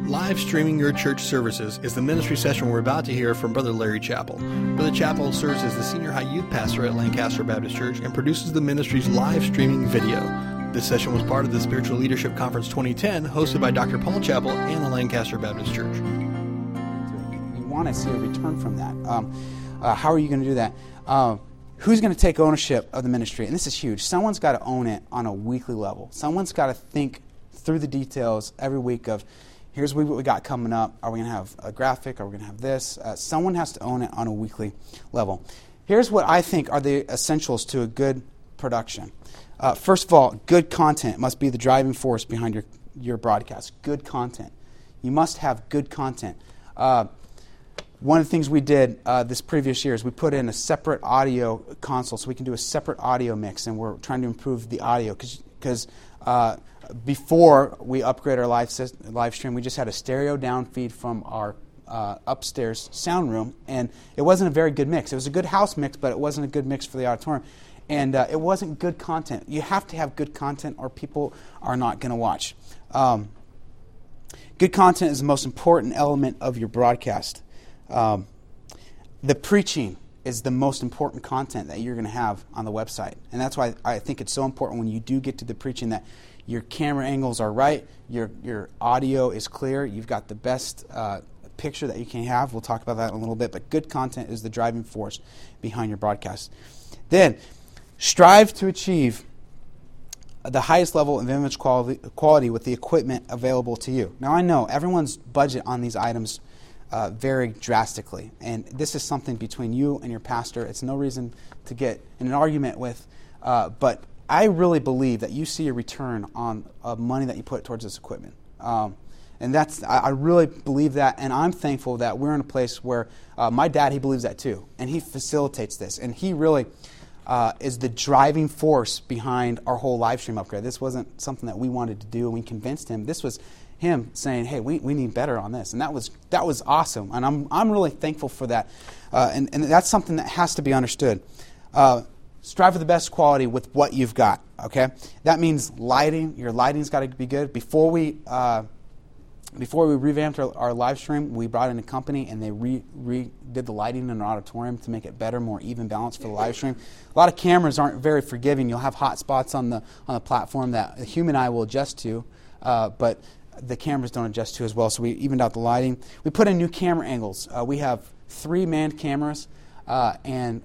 Live streaming your church services is the ministry session we're about to hear from Brother Larry Chappell. Brother Chappell serves as the senior high youth pastor at Lancaster Baptist Church and produces the ministry's live streaming video. This session was part of the Spiritual Leadership Conference 2010, hosted by Dr. Paul Chappell and the Lancaster Baptist Church. You want to see a return from that. How are you going to do that? Who's going to take ownership of the ministry? And this is huge. Someone's got to own it on a weekly level. Someone's got to think through the details every week of, here's what we got coming up. Are we going to have a graphic? Are we going to have this? Someone has to own it on a weekly level. Here's what I think are the essentials to a good production. First of all, good content must be the driving force behind your broadcast. Good content. You must have good content. One of the things we did this previous year is we put in a separate audio console so we can do a separate audio mix, and we're trying to improve the audio because before we upgrade our live stream, we just had a stereo down feed from our upstairs sound room, and it wasn't a very good mix. It was a good house mix, but it wasn't a good mix for the auditorium, and it wasn't good content. You have to have good content or people are not going to watch. Good content is the most important element of your broadcast. The preaching is the most important content that you're going to have on the website, and that's why I think it's so important when you do get to the preaching that your camera angles are right, your audio is clear, you've got the best picture that you can have. We'll talk about that in a little bit, but good content is the driving force behind your broadcast. Then, strive to achieve the highest level of image quality with the equipment available to you. Now, I know everyone's budget on these items vary drastically, and this is something between you and your pastor. It's no reason to get in an argument with, but I really believe that you see a return on money that you put towards this equipment. And I really believe that, and I'm thankful that we're in a place where my dad, he believes that too, and he facilitates this, and he really is the driving force behind our whole live stream upgrade. This wasn't something that we wanted to do, and we convinced him. This was him saying, hey, we need better on this, and that was awesome, and I'm really thankful for that, and that's something that has to be understood. Strive for the best quality with what you've got, okay? That means lighting. Your lighting's got to be good. Before we revamped our live stream, we brought in a company, and they redid the lighting in our auditorium to make it better, more even balance for the live stream. A lot of cameras aren't very forgiving. You'll have hot spots on the platform that the human eye will adjust to, but the cameras don't adjust to as well, so we evened out the lighting. We put in new camera angles. We have 3 manned cameras and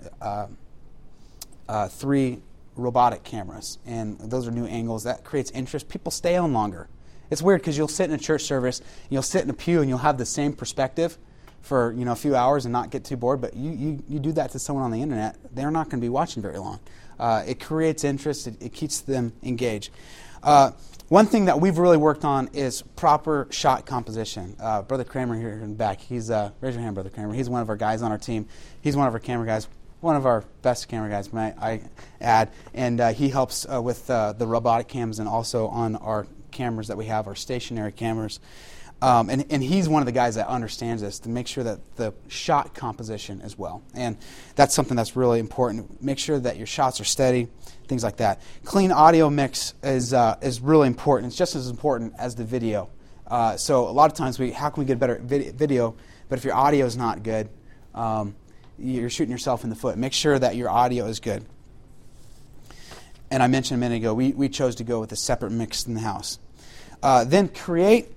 3 robotic cameras, and those are new angles. That creates interest. People stay on longer. It's weird because you'll sit in a church service, and you'll sit in a pew, and you'll have the same perspective for a few hours and not get too bored, but you do that to someone on the internet, they're not going to be watching very long. It creates interest. It keeps them engaged. One thing that we've really worked on is proper shot composition. Brother Kramer here in the back, raise your hand, Brother Kramer. He's one of our guys on our team. He's one of our camera guys. One of our best camera guys, might I add, and he helps with the robotic cams and also on our cameras that we have, our stationary cameras. And he's one of the guys that understands this to make sure that the shot composition is well. And that's something that's really important. Make sure that your shots are steady, things like that. Clean audio mix is really important. It's just as important as the video. So a lot of times, how can we get better video? But if your audio is not good, you're shooting yourself in the foot. Make sure that your audio is good. And I mentioned a minute ago, we chose to go with a separate mix in the house. Then create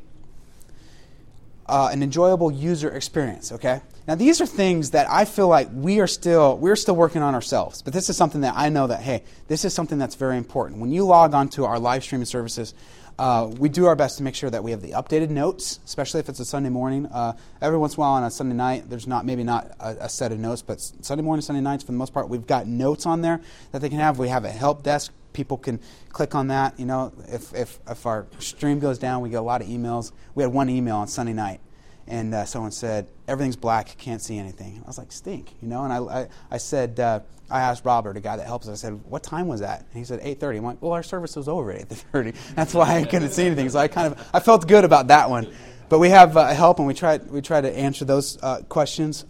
an enjoyable user experience, okay? Now, these are things that I feel like we're still working on ourselves. But this is something that I know that, hey, this is something that's very important. When you log onto our live streaming services, we do our best to make sure that we have the updated notes, especially if it's a Sunday morning. Every once in a while on a Sunday night, there's maybe not a set of notes, but Sunday morning, Sunday nights, for the most part, we've got notes on there that they can have. We have a help desk. People can click on that. If our stream goes down, we get a lot of emails. We had one email on Sunday night, and someone said, everything's black, can't see anything. And I was like, stink, And I said, I asked Robert, a guy that helps us, I said, what time was that? And he said, 8:30. I'm like, well, our service was over at 8:30. That's why I couldn't see anything. So I felt good about that one. But we have help, and we try to answer those questions.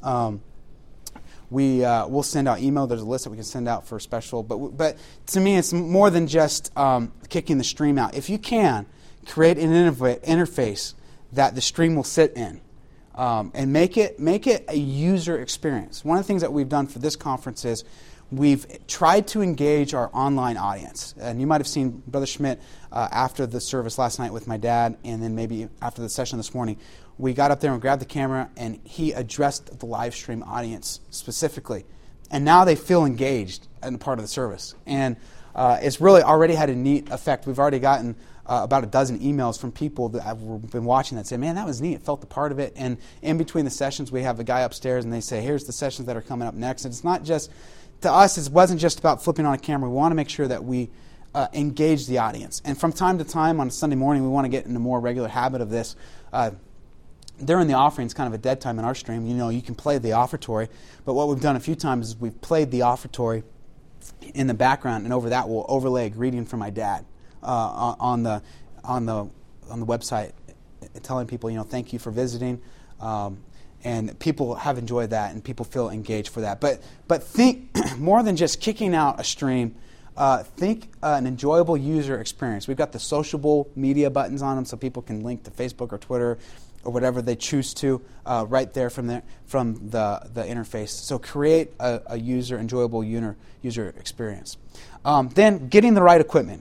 We'll send out email. There's a list that we can send out for special. But to me, it's more than just kicking the stream out. If you can, create an interface that the stream will sit in, and make it a user experience. One of the things that we've done for this conference is we've tried to engage our online audience. And you might have seen Brother Schmidt after the service last night with my dad, and then maybe after the session this morning. We got up there and grabbed the camera, and he addressed the live stream audience specifically. And now they feel engaged in part of the service. And it's really already had a neat effect. We've already gotten about a dozen emails from people that have been watching that say, man, that was neat. It felt a part of it. And in between the sessions, we have a guy upstairs, and they say, here's the sessions that are coming up next. And it's not just, to us, it wasn't just about flipping on a camera. We want to make sure that we engage the audience. And from time to time on a Sunday morning, we want to get in a more regular habit of this. During the offering, it's kind of a dead time in our stream. You know, you can play the offertory, but what we've done a few times is we've played the offertory in the background, and over that we'll overlay a greeting from my dad on the website, telling people, you know, thank you for visiting, and people have enjoyed that, and people feel engaged for that. But think more than just kicking out a stream. Think an enjoyable user experience. We've got the sociable media buttons on them, so people can link to Facebook or Twitter or whatever they choose to, right there from the interface. So create a enjoyable user experience. Then getting the right equipment.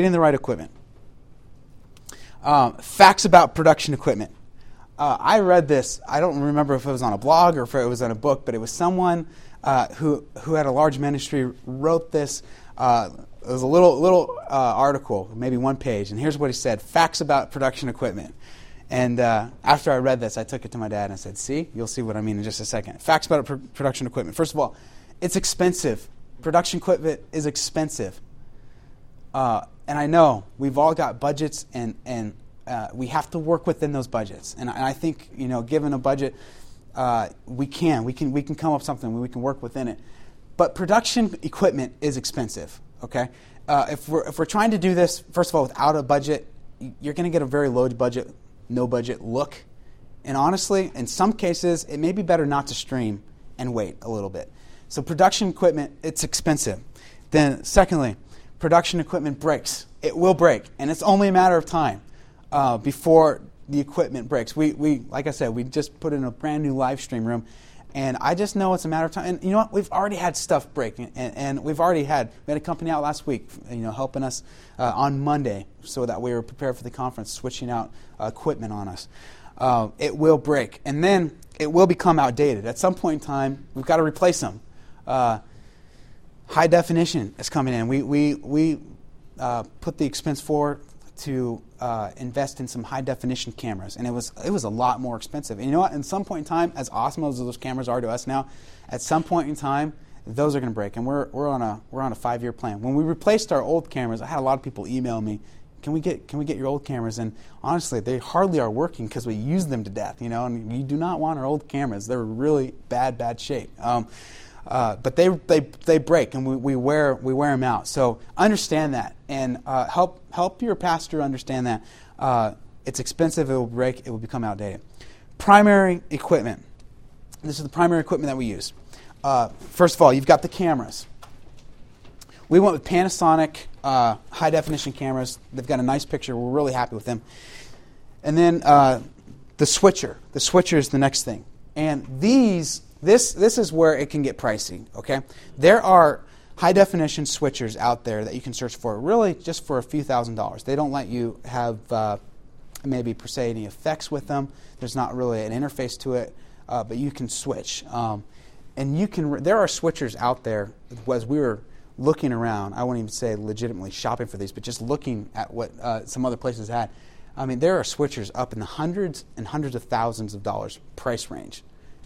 Facts about production equipment. I read this. I don't remember if it was on a blog or if it was in a book, but it was someone who had a large ministry wrote this. It was a little article, maybe one page, and here's what he said: facts about production equipment. And after I read this, I took it to my dad and I said, see, you'll see what I mean in just a second. Facts about production equipment. First of all, it's expensive. Production equipment is expensive. And I know we've all got budgets, and we have to work within those budgets. And I think, you know, given a budget, we can come up with something where we can work within it. But production equipment is expensive. Okay, if we're trying to do this, first of all, without a budget, you're going to get a very low budget, no budget look. And honestly, in some cases, it may be better not to stream and wait a little bit. So production equipment, it's expensive. Then secondly, production equipment breaks. It will break, and it's only a matter of time before the equipment breaks. We like I said, we just put in a brand new live stream room, and I just know it's a matter of time. And you know what? We've already had stuff break, and we had a company out last week, you know, helping us on Monday so that we were prepared for the conference, switching out equipment on us. It will break, and then it will become outdated. At some point in time, we've got to replace them. High definition is coming in. We put the expense forward to invest in some high definition cameras, and it was a lot more expensive. And you know what? At some point in time, as awesome as those cameras are to us now, at some point in time, those are going to break, and we're on a 5-year plan. When we replaced our old cameras, I had a lot of people email me, Can we get your old cameras? And honestly, they hardly are working because we use them to death, you know. And you do not want our old cameras; they're really bad shape. But they break, and we wear them out. So understand that, and help your pastor understand that. It's expensive. It will break. It will become outdated. Primary equipment. This is the primary equipment that we use. First of all, you've got the cameras. We went with Panasonic high definition cameras. They've got a nice picture. We're really happy with them. And then the switcher. The switcher is the next thing. And this is where it can get pricey. Okay, there are high definition switchers out there that you can search for, really just for a few $1,000s. They don't let you have maybe per se any effects with them. There's not really an interface to it, but you can switch. And you can. There are switchers out there. As we were looking around, I won't even say legitimately shopping for these, but just looking at what some other places had. I mean, there are switchers up in the hundreds and hundreds of thousands of dollars price range,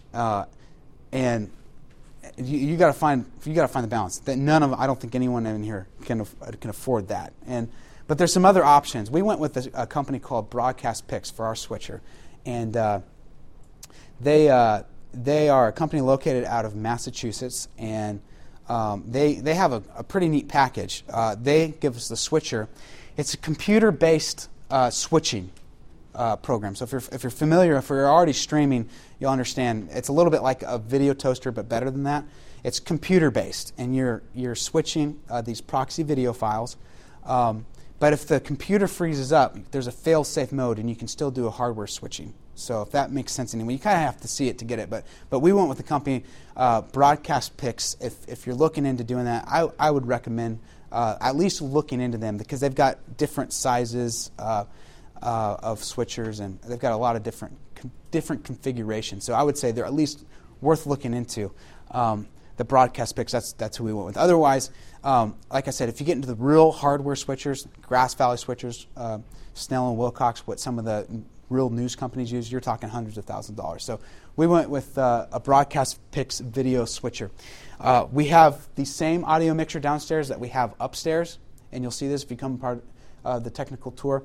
and you got to find the balance. That I don't think anyone in here can afford that. But there's some other options. We went with a company called Broadcast Picks for our switcher, and they are a company located out of Massachusetts, and they have a pretty neat package. They give us the switcher. It's a computer-based switching program. So if you're familiar, if you're already streaming, you'll understand. It's a little bit like a video toaster, but better than that. It's computer-based, and you're switching these proxy video files But if the computer freezes up, there's a fail-safe mode, and you can still do a hardware switching. So if that makes sense anyway, you kind of have to see it to get it. But we went with the company Broadcast Picks. If you're looking into doing that, I would recommend at least looking into them, because they've got different sizes of switchers, and they've got a lot of different configurations. So I would say they're at least worth looking into. The Broadcast Picks, that's who we went with. Otherwise, like I said, if you get into the real hardware switchers, Grass Valley switchers, Snell and Wilcox, what some of the real news companies use, you're talking hundreds of thousands of dollars. So we went with a Broadcast Picks video switcher. We have the same audio mixer downstairs that we have upstairs, and you'll see this if you come part of the technical tour.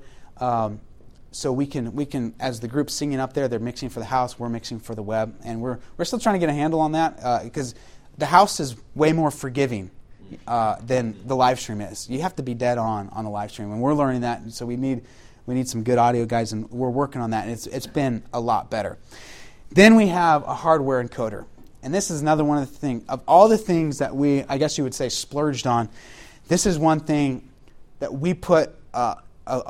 So we can, as the group's singing up there, they're mixing for the house, we're mixing for the web, and we're still trying to get a handle on that, because the house is way more forgiving than the live stream is. You have to be dead on the live stream, and we're learning that, and so we need some good audio guys, and we're working on that, and it's been a lot better. Then we have a hardware encoder, and this is another one of the things, of all the things that we, I guess you would say, splurged on, this is one thing that we put a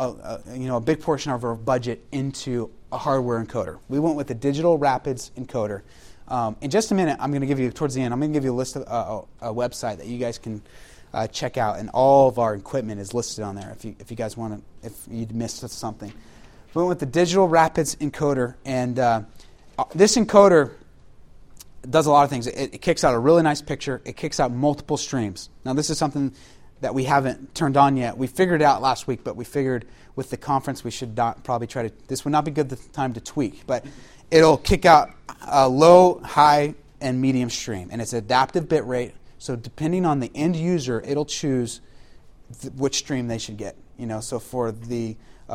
big portion of our budget into a hardware encoder. We went with the Digital Rapids encoder. In just a minute, I'm going to give you, towards the end, I'm going to give you a list of a website that you guys can check out, and all of our equipment is listed on there if you guys want to, if you'd missed something. We went with the Digital Rapids encoder, and this encoder does a lot of things. It kicks out a really nice picture. It kicks out multiple streams. Now, this is something that we haven't turned on yet. We figured it out last week, but we figured with the conference we should probably try to, this would not be good time to tweak, but it'll kick out a low, high, and medium stream, and it's adaptive bit rate. So depending on the end user, it'll choose which stream they should get. So for the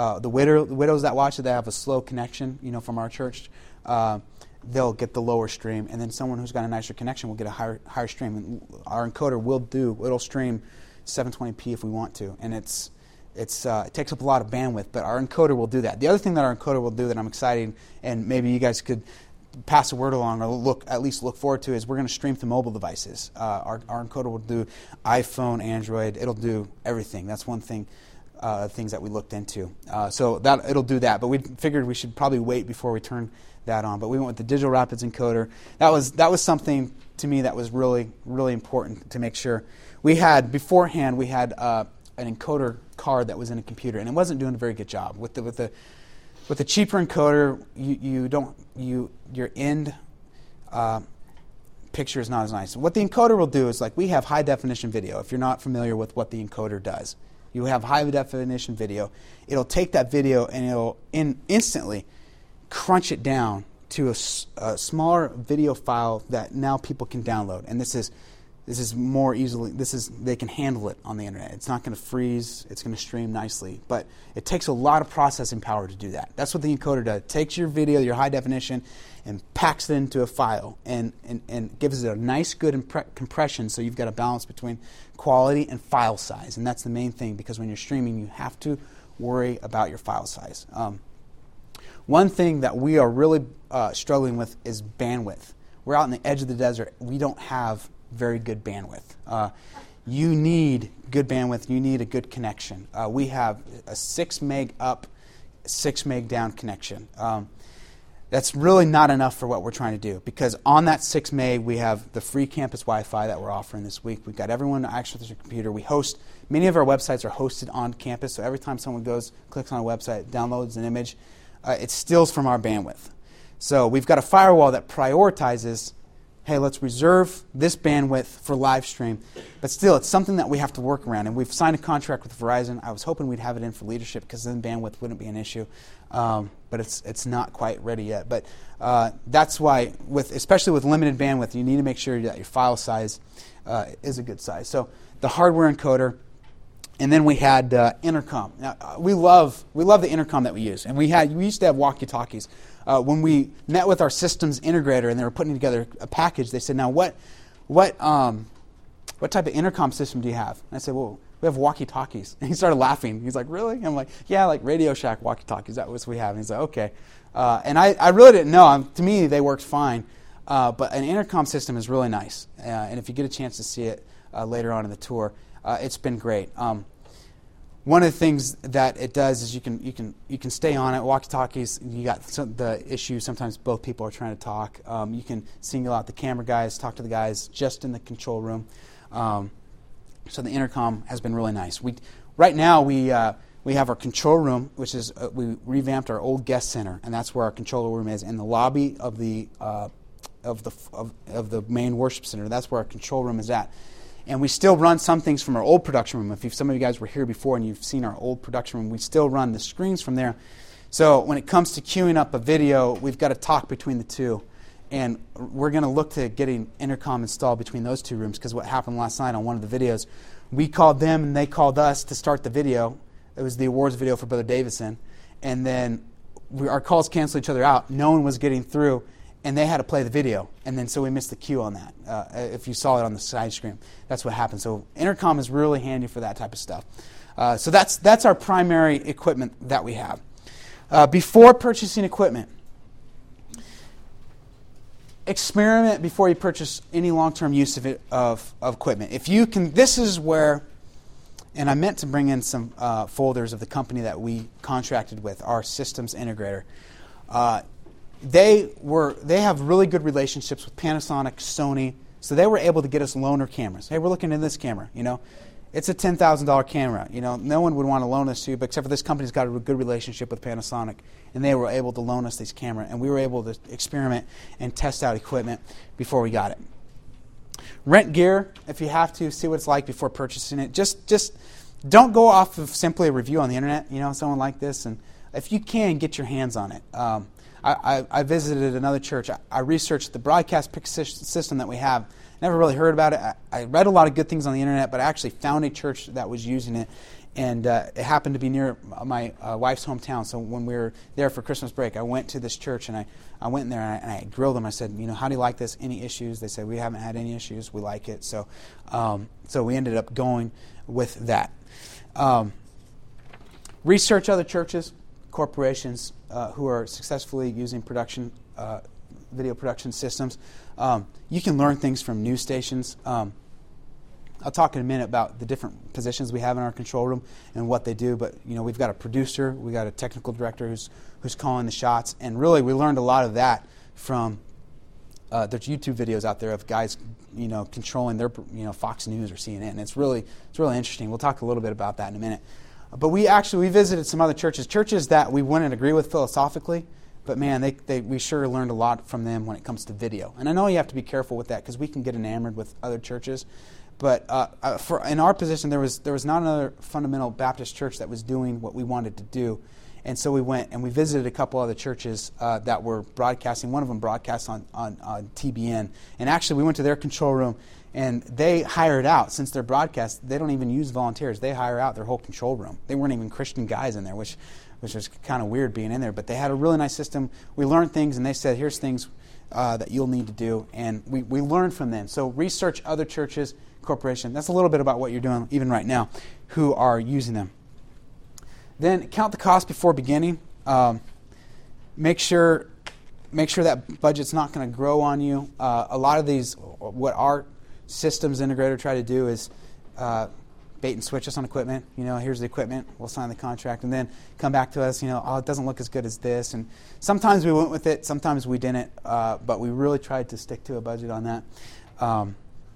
widows that watch it, that have a slow connection, from our church, they'll get the lower stream, and then someone who's got a nicer connection will get a higher stream. And our encoder it'll stream 720p if we want to, and it takes up a lot of bandwidth, but our encoder will do that. The other thing that our encoder will do that I'm excited, and maybe you guys could pass a word along or at least look forward to, is we're going to stream to mobile devices. Our encoder will do iPhone, Android. It'll do everything. That's one thing, things that we looked into. So that it'll do that. But we figured we should probably wait before we turn that on. But we went with the Digital Rapids encoder. That was something to me that was really, really important to make sure. Beforehand we had an encoder card that was in a computer, and it wasn't doing a very good job. With the cheaper encoder, your end picture is not as nice. What the encoder will do is, like, we have high definition video. If you're not familiar with what the encoder does, you have high definition video. It'll take that video and it'll instantly crunch it down to a smaller video file that now people can download. And this is more easily, they can handle it on the internet. It's not going to freeze. It's going to stream nicely. But it takes a lot of processing power to do that. That's what the encoder does. It takes your video, your high definition, and packs it into a file and gives it a nice, good compression, so you've got a balance between quality and file size. And that's the main thing, because when you're streaming, you have to worry about your file size. One thing that we are really struggling with is bandwidth. We're out on the edge of the desert. We don't have very good bandwidth. You need good bandwidth. You need a good connection. We have a 6 meg up, 6 meg down connection. That's really not enough for what we're trying to do, because on that 6 meg we have the free campus Wi-Fi that we're offering this week. We've got everyone access to their computer. We host, many of our websites are hosted on campus, so every time someone clicks on a website, downloads an image, it steals from our bandwidth. So we've got a firewall that prioritizes, hey, let's reserve this bandwidth for live stream. But still, it's something that we have to work around. And we've signed a contract with Verizon. I was hoping we'd have it in for leadership, because then bandwidth wouldn't be an issue. But it's not quite ready yet. But that's why, especially with limited bandwidth, you need to make sure that your file size is a good size. So the hardware encoder. And then we had intercom. Now, we love the intercom that we use. And we used to have walkie-talkies. When we met with our systems integrator and they were putting together a package, they said, "Now, what type of intercom system do you have?" And I said, "Well, we have walkie-talkies." And he started laughing. He's like, "Really?" And I'm like, "Yeah, like Radio Shack walkie-talkies. That's what we have." And he's like, "Okay." And I really didn't know. To me, they worked fine. But an intercom system is really nice. And if you get a chance to see it later on in the tour, it's been great. one of the things that it does is you can stay on it. Walkie-talkies, you got the issue. Sometimes both people are trying to talk. You can single out the camera guys, talk to the guys just in the control room. So the intercom has been really nice. Right now we have our control room, which is we revamped our old guest center, and that's where our control room is in the lobby of the main worship center. That's where our control room is at. And we still run some things from our old production room. If some of you guys were here before and you've seen our old production room, we still run the screens from there. So when it comes to queuing up a video, we've got to talk between the two. And we're going to look to getting intercom installed between those two rooms, because what happened last night on one of the videos, we called them and they called us to start the video. It was the awards video for Brother Davidson. And then our calls canceled each other out. No one was getting through. And they had to play the video, and then so we missed the cue on that. If you saw it on the side screen, that's what happened. So intercom is really handy for that type of stuff. So that's our primary equipment that we have. Before purchasing equipment, experiment before you purchase any long-term use of equipment. If you can, this is where, and I meant to bring in some folders of the company that we contracted with, our systems integrator. They have really good relationships with Panasonic, Sony, so they were able to get us loaner cameras. Hey, we're looking at this camera, It's a $10,000 camera. No one would want to loan us to, but except for this company's got a good relationship with Panasonic, and they were able to loan us these cameras, and we were able to experiment and test out equipment before we got it. Rent gear if you have to, see what it's like before purchasing it. Just don't go off of simply a review on the internet, someone like this, and if you can, get your hands on it. I visited another church. I researched the broadcast pick system that we have. Never really heard about it. I read a lot of good things on the internet, but I actually found a church that was using it, and it happened to be near my wife's hometown. So when we were there for Christmas break, I went to this church, and I went in there and I grilled them. I said, how do you like this? Any issues? They said, we haven't had any issues. We like it. So we ended up going with that. Research other churches, corporations who are successfully using video production systems. You can learn things from news stations. I'll talk in a minute about the different positions we have in our control room and what they do. But we've got a producer, we've got a technical director who's calling the shots, and really we learned a lot of that from there's YouTube videos out there of guys controlling their Fox News or CNN. It's really interesting. We'll talk a little bit about that in a minute. But we visited some other churches that we wouldn't agree with philosophically, but man, we sure learned a lot from them when it comes to video. And I know you have to be careful with that because we can get enamored with other churches. But in our position, there was not another fundamental Baptist church that was doing what we wanted to do. And so we went and we visited a couple other churches that were broadcasting. One of them broadcast on TBN. And actually, we went to their control room, and they hired out, since their broadcast, they don't even use volunteers. They hire out their whole control room. They weren't even Christian guys in there, which was kind of weird being in there. But they had a really nice system. We learned things, and they said, here's things that you'll need to do. And we learned from them. So research other churches, corporation. That's a little bit about what you're doing, even right now, who are using them. Then count the cost before beginning. Make sure that budget's not going to grow on you. A lot of these, what our systems integrator try to do is bait and switch us on equipment. Here's the equipment. We'll sign the contract, and then come back to us. It doesn't look as good as this. And sometimes we went with it. Sometimes we didn't. But we really tried to stick to a budget on that.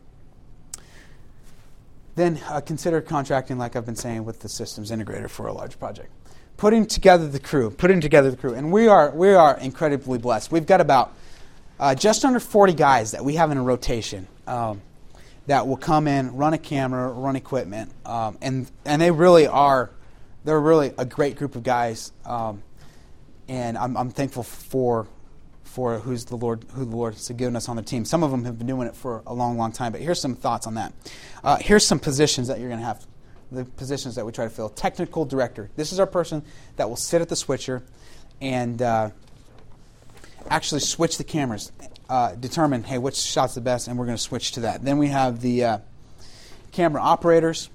Then consider contracting, like I've been saying, with the systems integrator for a large project. Putting together the crew, and we are incredibly blessed. We've got about just under 40 guys that we have in a rotation that will come in, run a camera, run equipment, and they really are. They're really a great group of guys, and I'm thankful for who the Lord has given us on the team. Some of them have been doing it for a long, long time, but here's some thoughts on that. Here's some positions that you're going to have, the positions that we try to fill. Technical director. This is our person that will sit at the switcher and actually switch the cameras, determine, hey, which shot's the best, and we're going to switch to that. Then we have the camera operators.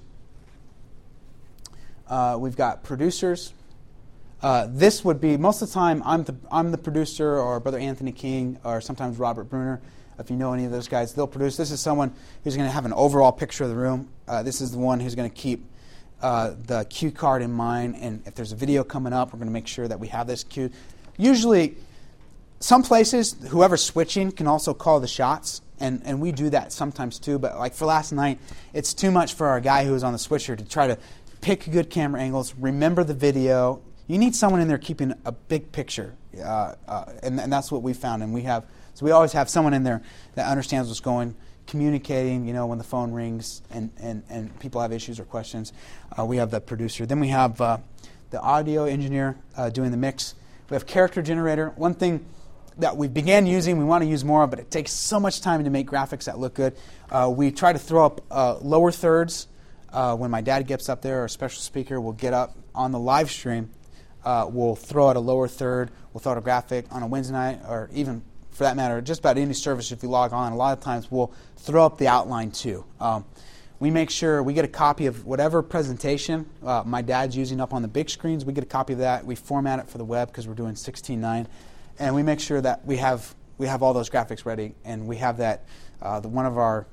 We've got producers. This would be, most of the time, I'm the producer, or Brother Anthony King, or sometimes Robert Bruner. If you know any of those guys, they'll produce. This is someone who's going to have an overall picture of the room. This is the one who's going to keep the cue card in mind, and if there's a video coming up, we're going to make sure that we have this cue. Usually, some places, whoever's switching can also call the shots, and we do that sometimes too, but like for last night, it's too much for our guy who was on the switcher to try to pick good camera angles, remember the video. You need someone in there keeping a big picture, and that's what we found, and so we always have someone in there that understands what's going, communicating, when the phone rings and people have issues or questions. We have the producer. Then we have the audio engineer doing the mix. We have character generator. One thing that we began using, we want to use more of, but it takes so much time to make graphics that look good. We try to throw up lower thirds. When my dad gets up there, or a special speaker will get up on the live stream, we'll throw out a lower third, we'll throw out a graphic on a Wednesday night, or even, for that matter, just about any service if you log on. A lot of times we'll throw up the outline too. We make sure we get a copy of whatever presentation my dad's using up on the big screens. We get a copy of that. We format it for the web because we're doing 16:9. And we make sure that we have all those graphics ready, and we have that. One of our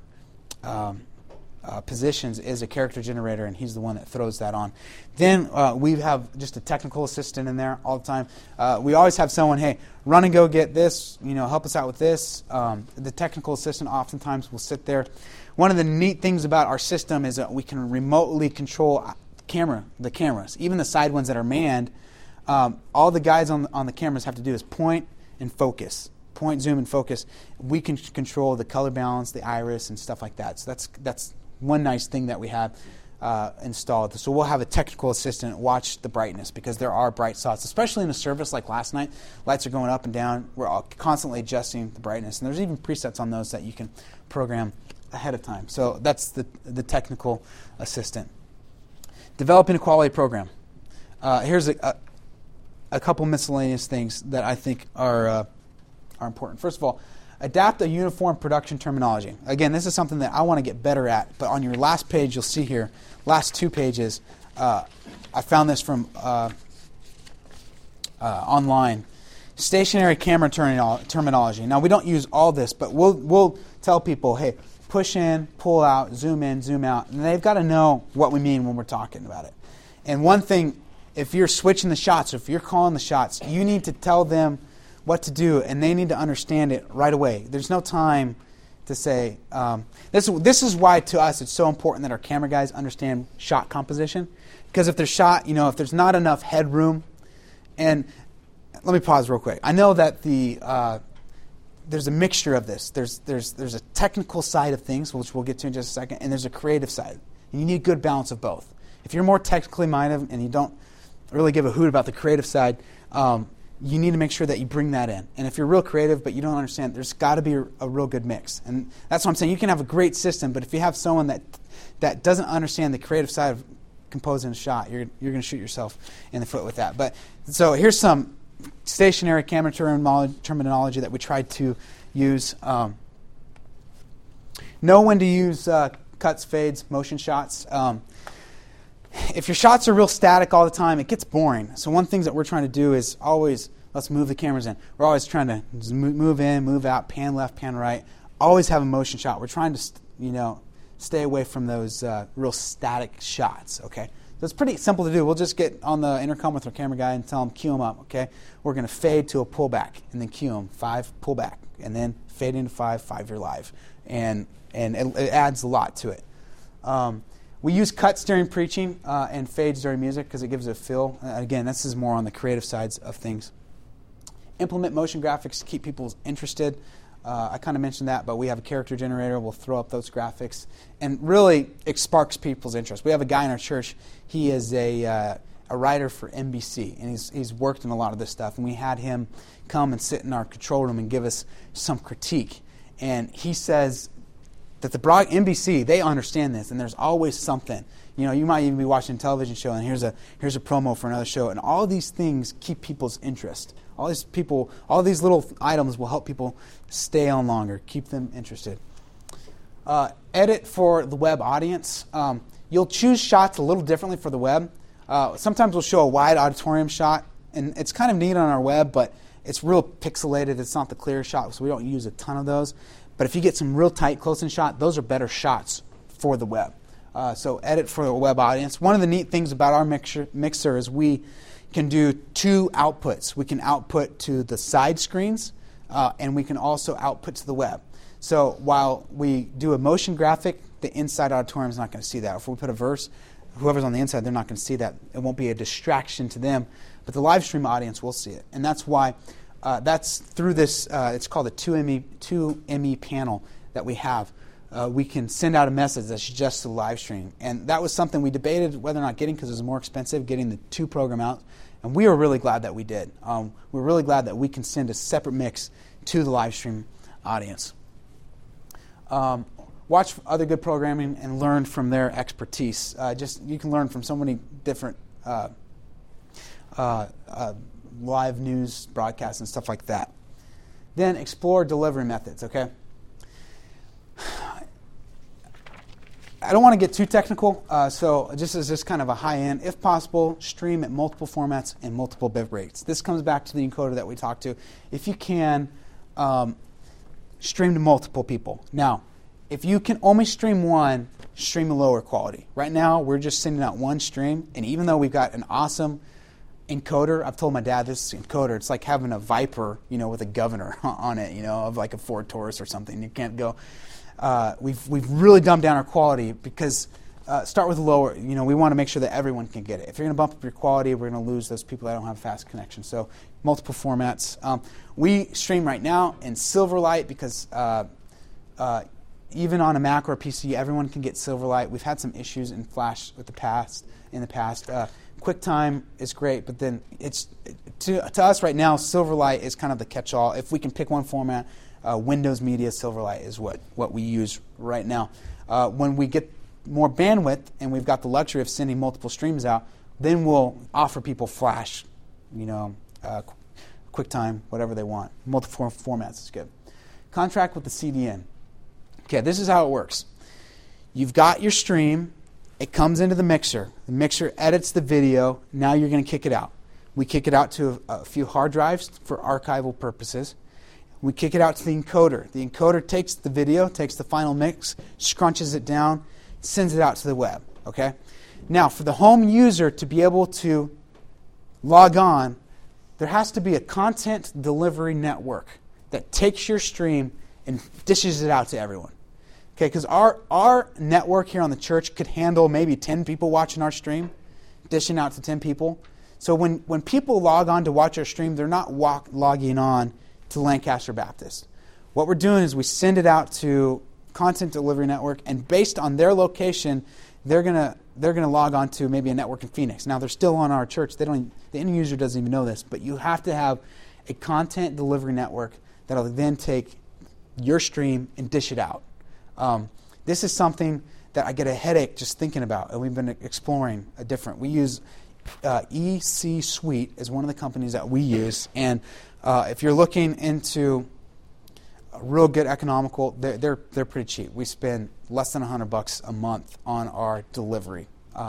positions is a character generator, and he's the one that throws that on. Then we have just a technical assistant in there all the time. We always have someone, hey, run and go get this, help us out with this. The technical assistant oftentimes will sit there. One of the neat things about our system is that we can remotely control the cameras, even the side ones that are manned. All the guys on the cameras have to do is point and focus. Point, zoom, and focus. We can control the color balance, the iris, and stuff like that. So that's one nice thing that we have installed. So we'll have a technical assistant watch the brightness, because there are bright spots, especially in a service like last night. Lights are going up and down. We're all constantly adjusting the brightness. And there's even presets on those that you can program ahead of time. So that's the technical assistant. Developing a quality program. Here's a couple miscellaneous things that I think are important. First of all, adapt a uniform production terminology. Again, this is something that I want to get better at, but on your last page, you'll see here, last 2 pages, I found this from online. Stationary camera terminology. Now, we don't use all this, but we'll tell people, hey, push in, pull out, zoom in, zoom out, and they've got to know what we mean when we're talking about it. And one thing, if you're switching the shots, if you're calling the shots, you need to tell them what to do, and they need to understand it right away. There's no time to say, this is why to us it's so important that our camera guys understand shot composition, because if there's if there's not enough headroom, and let me pause real quick. I know that there's a mixture of this. There's a technical side of things, which we'll get to in just a second, and there's a creative side. And you need a good balance of both. If you're more technically minded and you don't really give a hoot about the creative side, you need to make sure that you bring that in. And if you're real creative but you don't understand, there's got to be a real good mix. And that's what I'm saying. You can have a great system, but if you have someone that doesn't understand the creative side of composing a shot, you're going to shoot yourself in the foot with that. But so here's some stationary camera terminology that we tried to use. Know when to use cuts, fades, motion shots. If your shots are real static all the time, it gets boring. So one thing that we're trying to do is always, let's move the cameras in. We're always trying to move in, move out, pan left, pan right. Always have a motion shot. We're trying to, stay away from those real static shots, okay? So it's pretty simple to do. We'll just get on the intercom with our camera guy and tell him, cue him up, okay? We're going to fade to a pullback, and then cue him, 5, pull back, and then fade into 5, you're live. And it adds a lot to it. We use cuts during preaching and fades during music because it gives a feel. Again, this is more on the creative sides of things. Implement motion graphics to keep people interested. I kind of mentioned that, but we have a character generator. We'll throw up those graphics. And really, it sparks people's interest. We have a guy in our church. He is a writer for NBC, and he's worked in a lot of this stuff. And we had him come and sit in our control room and give us some critique. And he says that the NBC, they understand this, and there's always something. You might even be watching a television show, and here's a promo for another show, and all these things keep people's interest. All these little items will help people stay on longer, keep them interested. Edit for the web audience. You'll choose shots a little differently for the web. Sometimes we'll show a wide auditorium shot, and it's kind of neat on our web, but it's real pixelated. It's not the clear shot, so we don't use a ton of those. But if you get some real tight close-in shot, those are better shots for the web. So edit for the web audience. One of the neat things about our mixer is we can do 2 outputs. We can output to the side screens, and we can also output to the web. So while we do a motion graphic, the inside auditorium is not going to see that. If we put a verse, whoever's on the inside, they're not going to see that. It won't be a distraction to them, but the live stream audience will see it. And that's why that's through this, it's called a 2ME panel that we have. We can send out a message that's just a live stream. And that was something we debated whether or not getting, because it was more expensive, getting the 2 program out. And we were really glad that we did. We're really glad that we can send a separate mix to the live stream audience. Watch other good programming and learn from their expertise. You can learn from so many different live news broadcasts and stuff like that. Then explore delivery methods, okay? I don't want to get too technical, so just as this kind of a high-end, if possible, stream at multiple formats and multiple bit rates. This comes back to the encoder that we talked to. If you can, stream to multiple people. Now, if you can only stream one, stream a lower quality. Right now, we're just sending out one stream, and even though we've got an awesome encoder, I've told my dad this encoder, it's like having a Viper, with a governor on it, of like a Ford Taurus or something. You can't go. We've really dumbed down our quality because start with lower. We want to make sure that everyone can get it. If you're going to bump up your quality, we're going to lose those people that don't have a fast connection. So multiple formats. We stream right now in Silverlight because even on a Mac or a PC, everyone can get Silverlight. We've had some issues in Flash in the past. QuickTime is great, but then it's to us right now, Silverlight is kind of the catch-all. If we can pick one format, Windows Media Silverlight is what we use right now. When we get more bandwidth and we've got the luxury of sending multiple streams out, then we'll offer people Flash, QuickTime, whatever they want. Multiple formats is good. Contract with the CDN. Okay, this is how it works. You've got your stream. It comes into the mixer. The mixer edits the video. Now you're going to kick it out. We kick it out to a few hard drives for archival purposes. We kick it out to the encoder. The encoder takes the video, takes the final mix, scrunches it down, sends it out to the web. Okay? Now, for the home user to be able to log on, there has to be a content delivery network that takes your stream and dishes it out to everyone. Okay, because our network here on the church could handle maybe 10 people watching our stream, dishing out to 10 people. So when people log on to watch our stream, they're not logging on to Lancaster Baptist. What we're doing is we send it out to Content Delivery Network, and based on their location, they're gonna log on to maybe a network in Phoenix. Now they're still on our church. The end user doesn't even know this, but you have to have a content delivery network that'll then take your stream and dish it out. This is something that I get a headache just thinking about, and we've been exploring a different. We use EC Suite as one of the companies that we use, and if you're looking into a real good economical, they're pretty cheap. We spend less than $100 a month on our delivery.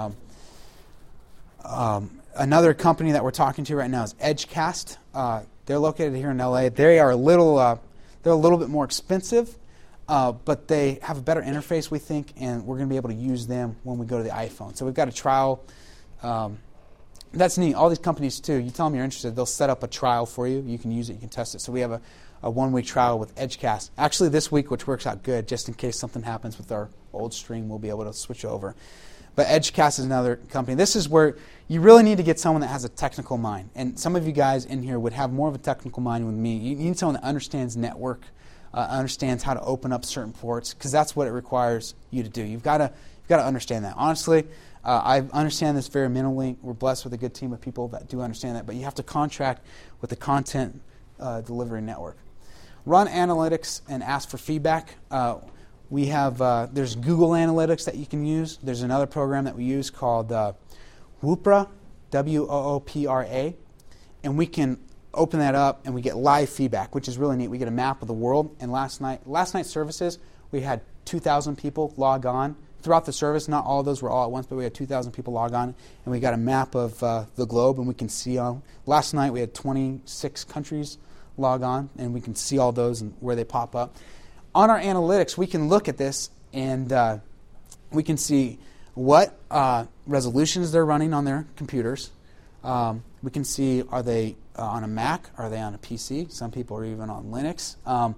Another company that we're talking to right now is Edgecast. They're located here in LA. They are they're a little bit more expensive. But they have a better interface, we think, and we're going to be able to use them when we go to the iPhone. So we've got a trial. That's neat. All these companies, too, you tell them you're interested, they'll set up a trial for you. You can use it. You can test it. So we have a one-week trial with Edgecast. Actually, this week, which works out good, just in case something happens with our old stream, we'll be able to switch over. But Edgecast is another company. This is where you really need to get someone that has a technical mind. And some of you guys in here would have more of a technical mind than me. You need someone that understands network, understands how to open up certain ports, because that's what it requires you to do. You've got to understand that. Honestly, I understand this very minimally. We're blessed with a good team of people that do understand that, but you have to contract with the content delivery network. Run analytics and ask for feedback. We have there's Google Analytics that you can use. There's another program that we use called Woopra, Woopra, and we can open that up and we get live feedback, which is really neat. We get a map of the world. And last night's services, we had 2,000 people log on throughout the service. Not all of those were all at once, but we had 2,000 people log on, and we got a map of the globe, and we can see on. Last night we had 26 countries log on, and we can see all those and where they pop up. On our analytics, we can look at this, and we can see what resolutions they're running on their computers. We can see, are they on a Mac? Are they on a PC? Some people are even on Linux.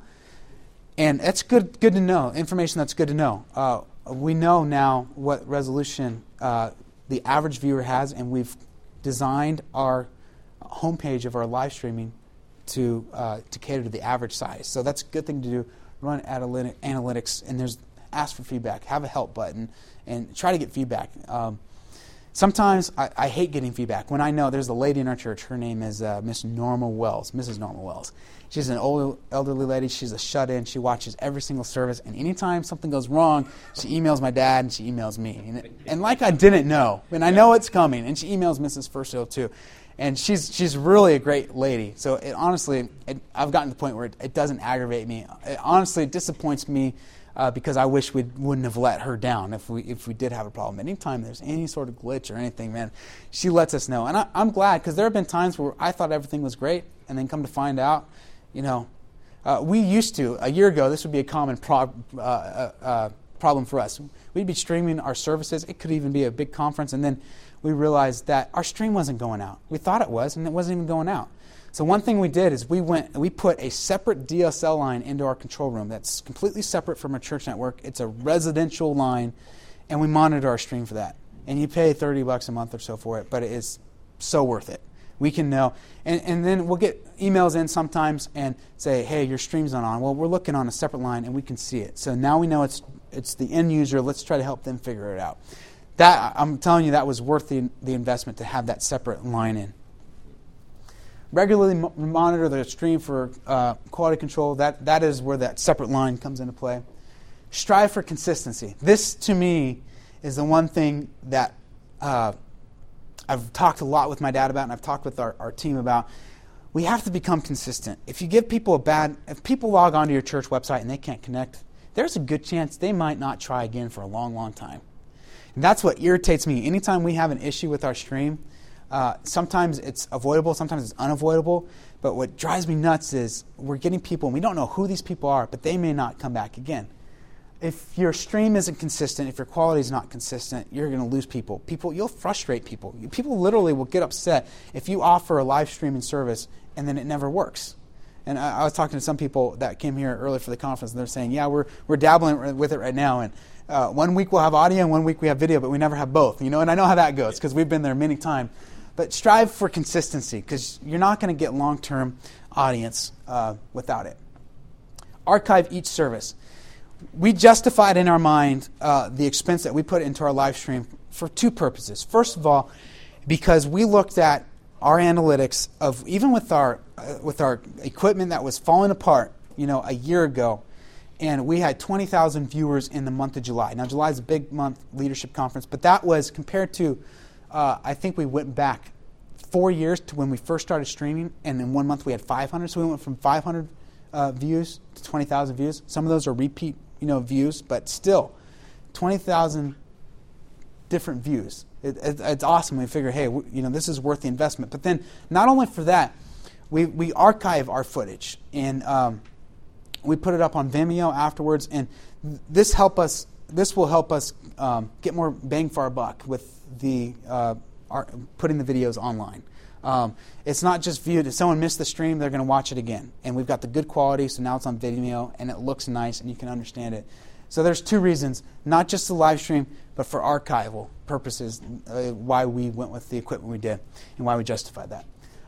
And that's good to know, information that's good to know. We know now what resolution the average viewer has, and we've designed our homepage of our live streaming to cater to the average size. So that's a good thing to do. Run analytics, and there's ask for feedback. Have a help button, and try to get feedback. Sometimes I hate getting feedback. When I know there's a lady in our church, her name is Mrs. Norma Wells. She's an old elderly lady. She's a shut-in. She watches every single service, and anytime something goes wrong, she emails my dad and she emails me. And like I didn't know, and I know it's coming, and she emails Mrs. Furso too. And she's really a great lady. So honestly, I've gotten to the point where it doesn't aggravate me. It disappoints me. Because I wish we wouldn't have let her down if we did have a problem. Anytime there's any sort of glitch or anything, man, she lets us know. And I'm glad, because there have been times where I thought everything was great, and then come to find out, we used to, a year ago, this would be a common problem for us. We'd be streaming our services. It could even be a big conference, and then we realized that our stream wasn't going out. We thought it was, and it wasn't even going out. So one thing we did is we put a separate DSL line into our control room that's completely separate from our church network. It's a residential line, and we monitor our stream for that. And you pay $30 a month or so for it, but it is so worth it. We can know. And then we'll get emails in sometimes and say, hey, your stream's not on. Well, we're looking on a separate line, and we can see it. So now we know it's the end user. Let's try to help them figure it out. That, I'm telling you, that was worth the investment to have that separate line in. Regularly monitor the stream for quality control. That is where that separate line comes into play. Strive for consistency. This, to me, is the one thing that I've talked a lot with my dad about, and I've talked with our team about. We have to become consistent. If you give people if people log onto your church website and they can't connect, there's a good chance they might not try again for a long, long time. And that's what irritates me. Anytime we have an issue with our stream, sometimes it's avoidable, sometimes it's unavoidable, but what drives me nuts is we're getting people, and we don't know who these people are, but they may not come back again. If your stream isn't consistent, if your quality is not consistent, you're going to lose people. You'll frustrate people. People literally will get upset if you offer a live streaming service and then it never works. And I was talking to some people that came here early for the conference, and they're saying, yeah, we're dabbling with it right now, and 1 week we'll have audio and 1 week we have video, but we never have both. And I know how that goes because we've been there many times. But strive for consistency, because you're not going to get long-term audience without it. Archive each service. We justified in our mind the expense that we put into our live stream for two purposes. First of all, because we looked at our analytics of even with our equipment that was falling apart, a year ago, and we had 20,000 viewers in the month of July. Now, July is a big month, leadership conference, but that was compared to I think we went back 4 years to when we first started streaming, and in 1 month we had 500. So we went from 500 views to 20,000 views. Some of those are repeat, views, but still, 20,000 different views. It's awesome. We figure, hey, this is worth the investment. But then, not only for that, we archive our footage, and we put it up on Vimeo afterwards, and this will help us get more bang for our buck with putting the videos online. It's not just viewed. If someone missed the stream, they're going to watch it again. And we've got the good quality, so now it's on Vimeo, and it looks nice, and you can understand it. So there's two reasons, not just the live stream, but for archival purposes, why we went with the equipment we did and why we justified that.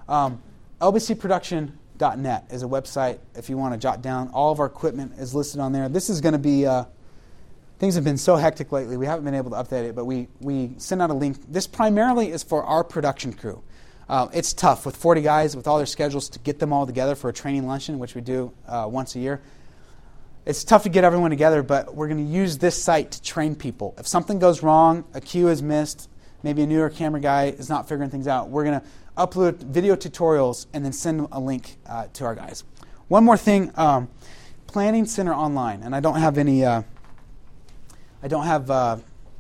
LBCproduction.net is a website if you want to jot down. All of our equipment is listed on there. This is going to be... Things have been so hectic lately, we haven't been able to update it, but we sent out a link. This primarily is for our production crew. It's tough with 40 guys, with all their schedules, to get them all together for a training luncheon, which we do once a year. It's tough to get everyone together, but we're going to use this site to train people. If something goes wrong, a cue is missed, maybe a newer camera guy is not figuring things out, we're going to upload video tutorials and then send them a link to our guys. One more thing, Planning Center Online, and I don't have any... I don't have a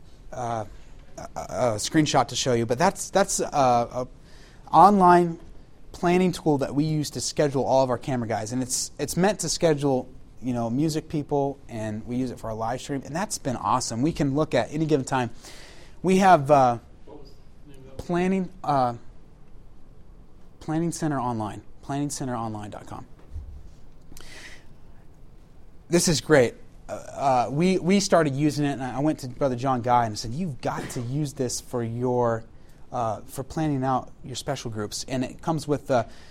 screenshot to show you, but that's a online planning tool that we use to schedule all of our camera guys, and it's meant to schedule music people, and we use it for our live stream, and that's been awesome. We can look at any given time. We have Planning Center Online, PlanningCenterOnline.com. This is great. We started using it, and I went to Brother John Guy and I said, "You've got to use this for your for planning out your special groups." And it comes with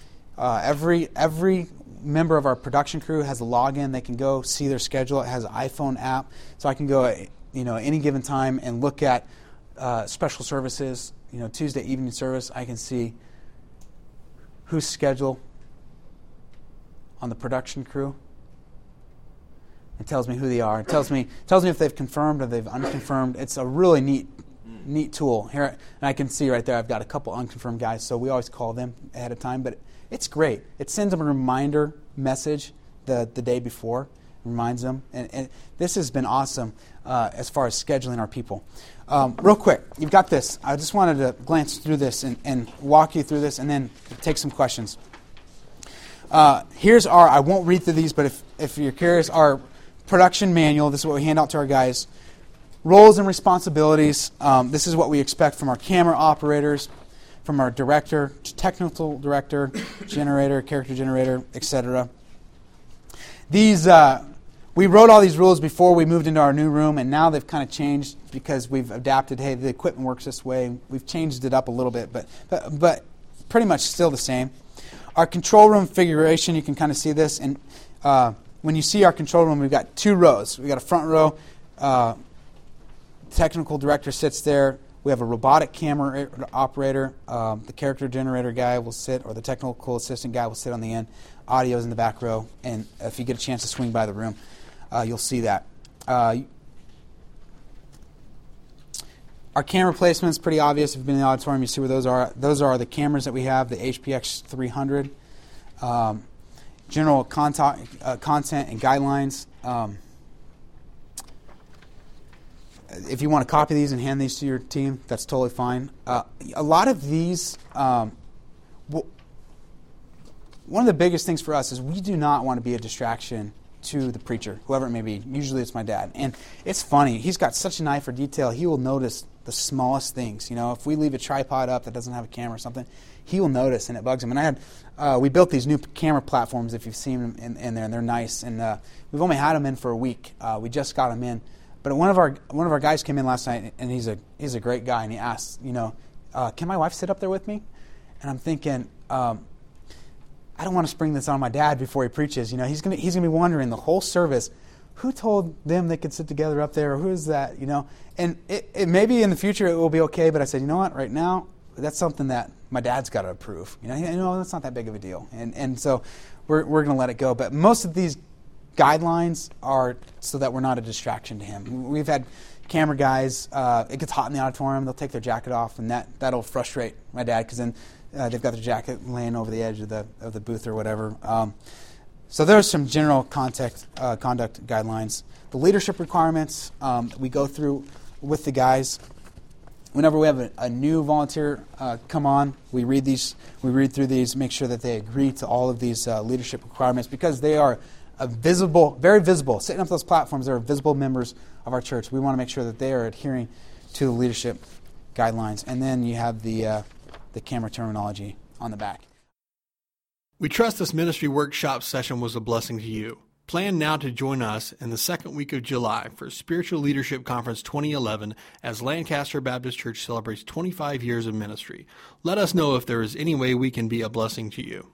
every member of our production crew has a login. They can go see their schedule. It has an iPhone app, so I can go any given time and look at special services. Tuesday evening service, I can see who's scheduled on the production crew. It tells me who they are. It tells me if they've confirmed or they've unconfirmed. It's a really neat tool. Here, and I can see right there I've got a couple unconfirmed guys, so we always call them ahead of time. But it's great. It sends them a reminder message the day before, reminds them. And this has been awesome as far as scheduling our people. Real quick, you've got this. I just wanted to glance through this and walk you through this and then take some questions. Here's I won't read through these, but if you're curious, our production manual. This is what we hand out to our guys. Roles and responsibilities. This is what we expect from our camera operators, from our director, technical director, generator, character generator, etc. These we wrote all these rules before we moved into our new room, and now they've kind of changed because we've adapted. Hey, the equipment works this way. We've changed it up a little bit, but pretty much still the same. Our control room configuration, you can kind of see this, and when you see our control room, we've got two rows. We've got a front row. Technical director sits there. We have a robotic camera operator. The character generator guy will sit, or the technical assistant guy will sit on the end. Audio's in the back row, and if you get a chance to swing by the room, you'll see that. Our camera placement is pretty obvious. If you've been in the auditorium, you see where those are. Those are the cameras that we have, the HPX 300. General content and guidelines. If you want to copy these and hand these to your team, that's totally fine. A lot of these, one of the biggest things for us is we do not want to be a distraction to the preacher, whoever it may be. Usually it's my dad. And it's funny. He's got such an eye for detail. He will notice the smallest things. If we leave a tripod up that doesn't have a camera or something, he will notice, and it bugs him. And we built these new camera platforms, if you've seen them in there, and they're nice. And we've only had them in for a week. We just got them in. But one of our guys came in last night, and he's a great guy, and he asked, can my wife sit up there with me? And I'm thinking, I don't want to spring this on my dad before he preaches. He's gonna be wondering the whole service, who told them they could sit together up there, or who is that? And it maybe in the future it will be okay. But I said, you know what? Right now, that's something that my dad's got to approve. That's not that big of a deal. And so we're going to let it go. But most of these guidelines are so that we're not a distraction to him. We've had camera guys, it gets hot in the auditorium, they'll take their jacket off, and that'll frustrate my dad because then they've got their jacket laying over the edge of the booth or whatever. So there's some general conduct guidelines. The leadership requirements we go through with the guys. Whenever we have a new volunteer come on, we read through these, make sure that they agree to all of these leadership requirements because they are very visible. Sitting up those platforms, they're visible members of our church. We want to make sure that they are adhering to the leadership guidelines. And then you have the camera terminology on the back. We trust this ministry workshop session was a blessing to you. Plan now to join us in the second week of July for Spiritual Leadership Conference 2011 as Lancaster Baptist Church celebrates 25 years of ministry. Let us know if there is any way we can be a blessing to you.